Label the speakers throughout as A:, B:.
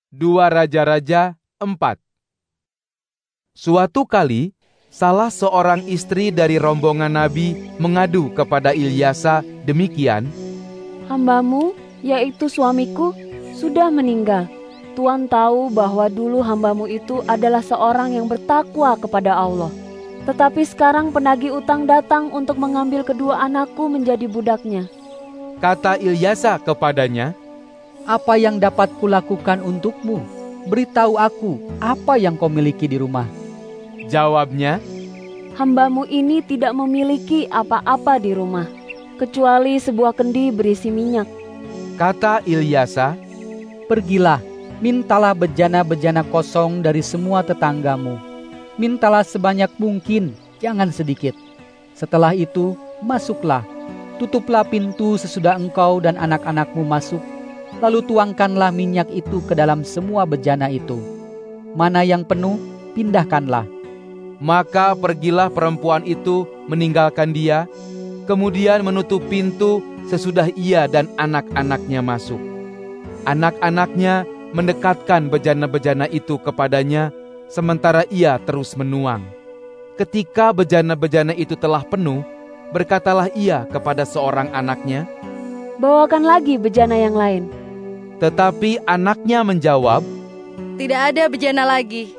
A: 2 Raja-Raja 4. Suatu kali, salah seorang istri dari rombongan Nabi mengadu kepada Ilyasa demikian,
B: "Hambamu, yaitu suamiku, sudah meninggal. Tuan tahu bahwa dulu hambamu itu adalah seorang yang bertakwa kepada Allah. Tetapi sekarang penagih utang datang untuk mengambil kedua anakku menjadi budaknya."
A: Kata Ilyasa kepadanya,
C: "Apa yang dapat kulakukan untukmu? Beritahu aku, apa yang kau miliki di rumah?"
A: Jawabnya,
B: "Hambamu ini tidak memiliki apa-apa di rumah, kecuali sebuah kendi berisi minyak."
A: Kata Ilyasa,
C: "Pergilah, mintalah bejana-bejana kosong dari semua tetanggamu. Mintalah sebanyak mungkin, jangan sedikit. Setelah itu, masuklah. Tutuplah pintu sesudah engkau dan anak-anakmu masuk. Lalu tuangkanlah minyak itu ke dalam semua bejana itu. Mana yang penuh, pindahkanlah."
A: Maka pergilah perempuan itu meninggalkan dia, kemudian menutup pintu sesudah ia dan anak-anaknya masuk. Anak-anaknya mendekatkan bejana-bejana itu kepadanya, sementara ia terus menuang. Ketika bejana-bejana itu telah penuh, berkatalah ia kepada seorang anaknya,
B: "Bawakan lagi bejana yang lain."
A: Tetapi anaknya menjawab,
D: "Tidak ada bejana lagi."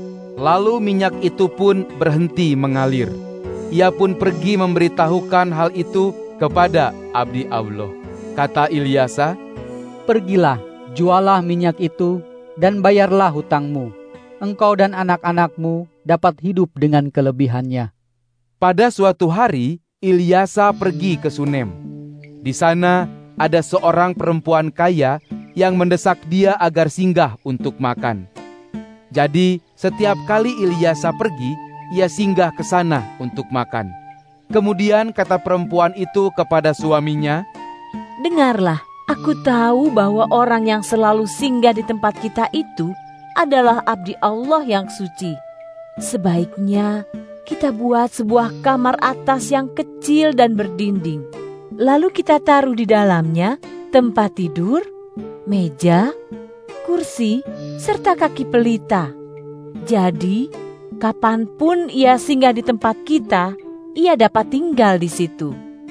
A: Lalu minyak itu pun berhenti mengalir. Ia pun pergi memberitahukan hal itu kepada abdi Allah. Kata Ilyasa,
C: "Pergilah, jualah minyak itu, dan bayarlah hutangmu. Engkau dan anak-anakmu dapat hidup dengan kelebihannya."
A: Pada suatu hari, Ilyasa pergi ke Sunem. Di sana ada seorang perempuan kaya yang mendesak dia agar singgah untuk makan. Jadi, setiap kali Ilyasa pergi, ia singgah ke sana untuk makan. Kemudian kata perempuan itu kepada suaminya,
E: "Dengarlah, aku tahu bahwa orang yang selalu singgah di tempat kita itu adalah abdi Allah yang suci. Sebaiknya kita buat sebuah kamar atas yang kecil dan berdinding. Lalu kita taruh di dalamnya tempat tidur, meja, kursi, serta kaki pelita. Jadi, kapanpun ia singgah di tempat kita, ia dapat tinggal di situ."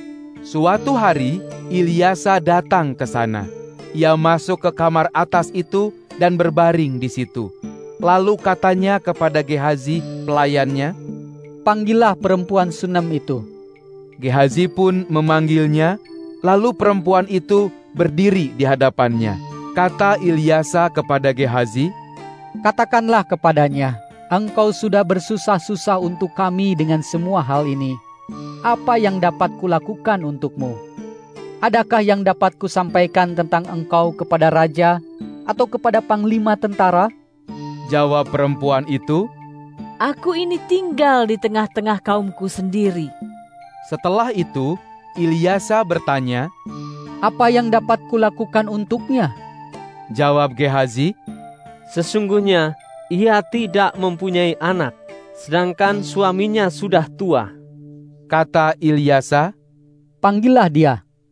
A: Suatu hari, Ilyasa datang ke sana. Ia masuk ke kamar atas itu dan berbaring di situ. Lalu katanya kepada Gehazi, pelayannya,
C: "Panggillah perempuan Sunem itu."
A: Gehazi pun memanggilnya, lalu perempuan itu berdiri di hadapannya. Kata Ilyasa kepada Gehazi,
C: "Katakanlah kepadanya, engkau sudah bersusah-susah untuk kami dengan semua hal ini. Apa yang dapat kulakukan untukmu? Adakah yang dapat kusampaikan tentang engkau kepada raja atau kepada panglima tentara?"
A: Jawab perempuan itu,
E: "Aku ini tinggal di tengah-tengah kaumku sendiri."
A: Setelah itu, Ilyasa bertanya,
C: "Apa yang dapat kulakukan untuknya?"
A: Jawab Gehazi,
F: "Sesungguhnya ia tidak mempunyai anak, sedangkan suaminya sudah tua."
A: Kata Ilyasa,
C: "Panggillah dia."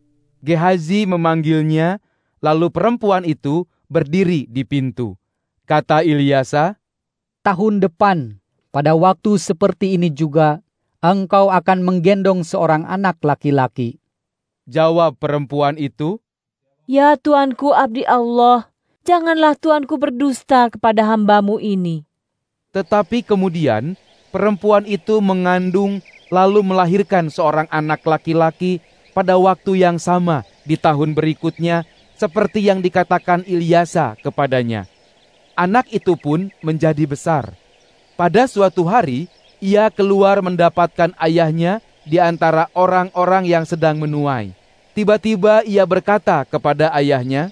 A: Gehazi memanggilnya, lalu perempuan itu berdiri di pintu. Kata Ilyasa,
C: "Tahun depan, pada waktu seperti ini juga, engkau akan menggendong seorang anak laki-laki."
A: Jawab perempuan itu,
E: "Ya tuanku abdi Allah, janganlah tuanku berdusta kepada hambamu ini."
A: Tetapi kemudian perempuan itu mengandung lalu melahirkan seorang anak laki-laki pada waktu yang sama di tahun berikutnya, seperti yang dikatakan Ilyasa kepadanya. Anak itu pun menjadi besar. Pada suatu hari, ia keluar mendapatkan ayahnya di antara orang-orang yang sedang menuai. Tiba-tiba ia berkata kepada ayahnya,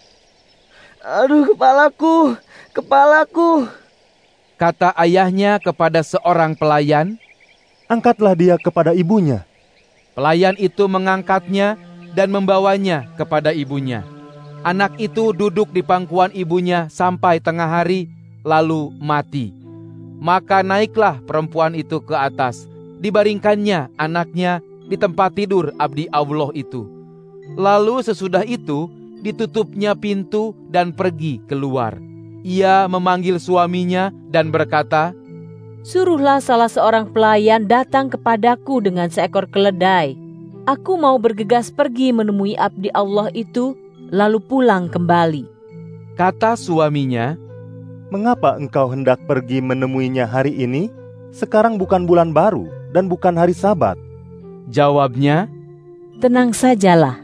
G: "Aduh, kepalaku, kepalaku."
A: Kata ayahnya kepada seorang pelayan,
H: "Angkatlah dia kepada ibunya."
A: Pelayan itu mengangkatnya dan membawanya kepada ibunya. Anak itu duduk di pangkuan ibunya sampai tengah hari, lalu mati. Maka naiklah perempuan itu ke atas, dibaringkannya anaknya di tempat tidur abdi Allah itu. Lalu sesudah itu ditutupnya pintu dan pergi keluar. ia memanggil suaminya dan berkata,
E: Suruhlah salah seorang pelayan datang kepadaku dengan seekor keledai. Aku mau bergegas pergi menemui abdi Allah itu, lalu pulang kembali.
A: Kata suaminya,
H: Mengapa engkau hendak pergi menemuinya hari ini? Sekarang bukan bulan baru dan bukan hari Sabat.
A: Jawabnya,
E: Tenang sajalah.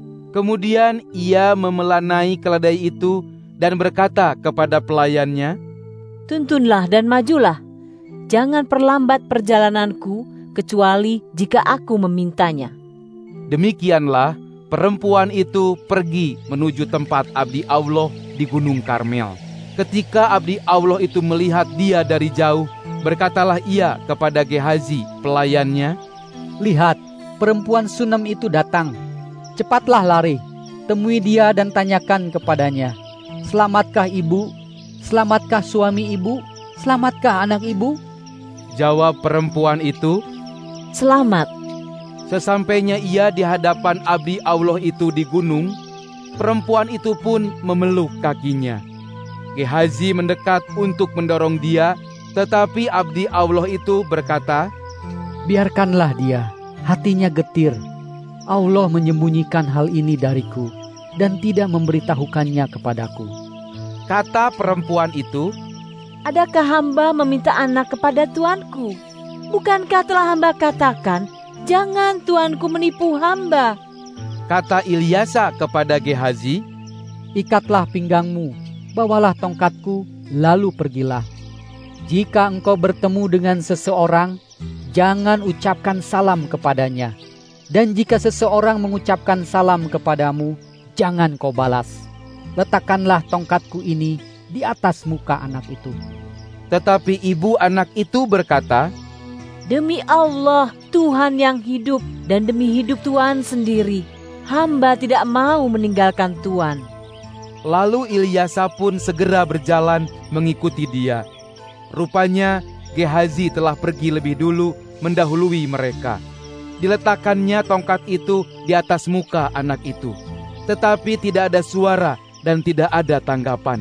A: kemudian ia memelanai keledai itu dan berkata kepada pelayannya,
E: Tuntunlah dan majulah. Jangan perlambat perjalananku, kecuali jika aku memintanya.
A: Demikianlah perempuan itu pergi menuju tempat abdi Allah di Gunung Karmel. Ketika abdi Allah itu melihat dia dari jauh, berkatalah ia kepada Gehazi, pelayannya,
C: Lihat, perempuan Sunem itu datang. Cepatlah lari, temui dia dan tanyakan kepadanya, Selamatkah ibu? Selamatkah suami ibu? Selamatkah anak ibu?
A: Jawab perempuan itu,
E: Selamat.
A: sesampainya ia di hadapan abdi Allah itu di gunung, perempuan itu pun memeluk kakinya. Gehazi mendekat untuk mendorong dia, tetapi abdi Allah itu berkata,
C: Biarkanlah dia, hatinya getir. Allah menyembunyikan hal ini dariku dan tidak memberitahukannya kepadaku.
A: Kata perempuan itu,
E: Adakah hamba meminta anak kepada tuanku? Bukankah telah hamba katakan, jangan tuanku menipu hamba?
A: Kata Ilyasa kepada Gehazi,
C: Ikatlah pinggangmu, bawalah tongkatku, lalu pergilah. Jika engkau bertemu dengan seseorang, jangan ucapkan salam kepadanya. Dan jika seseorang mengucapkan salam kepadamu, jangan kau balas. Letakkanlah tongkatku ini di atas muka anak itu.
A: tetapi ibu anak itu berkata,
E: Demi Allah, Tuhan yang hidup, dan demi hidup Tuhan sendiri, hamba tidak mau meninggalkan Tuhan.
A: lalu Ilyasa pun segera berjalan mengikuti dia. Rupanya Gehazi telah pergi lebih dulu mendahului mereka. Diletakkannya tongkat itu di atas muka anak itu, tetapi tidak ada suara dan tidak ada tanggapan.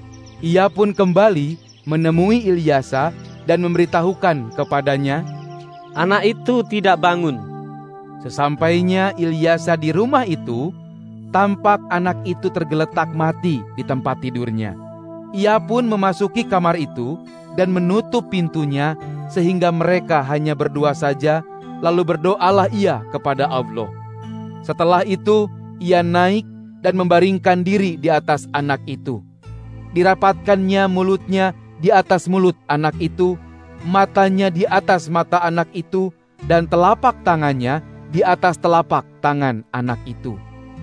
A: Ia pun kembali menemui Ilyasa dan memberitahukan kepadanya.
F: Anak itu tidak bangun.
A: Sesampainya Ilyasa di rumah itu, tampak anak itu tergeletak mati di tempat tidurnya. Ia pun memasuki kamar itu dan menutup pintunya sehingga mereka hanya berdua saja, lalu berdoalah ia kepada Allah. Setelah itu, ia naik dan membaringkan diri di atas anak itu. Dirapatkannya mulutnya di atas mulut anak itu, matanya di atas mata anak itu, dan telapak tangannya di atas telapak tangan anak itu.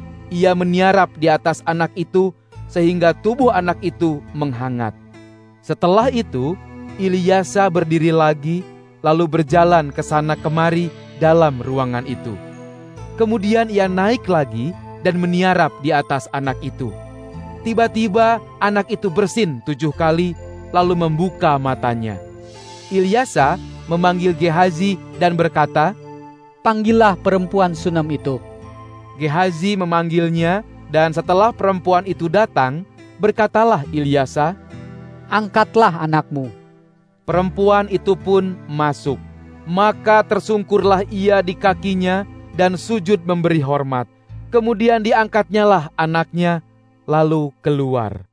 A: Ia meniarap di atas anak itu sehingga tubuh anak itu menghangat. Setelah itu, Ilyasa berdiri lagi, lalu berjalan ke sana kemari dalam ruangan itu. Kemudian ia naik lagi dan meniarap di atas anak itu. Tiba-tiba anak itu bersin 7 kali, lalu membuka matanya. Ilyasa memanggil Gehazi dan berkata,
C: Panggillah perempuan Sunem itu.
A: Gehazi memanggilnya, dan setelah perempuan itu datang, berkatalah Ilyasa,
C: Angkatlah anakmu.
A: perempuan itu pun masuk. Maka tersungkurlah ia di kakinya dan sujud memberi hormat. Kemudian diangkatnyalah anaknya, lalu keluar.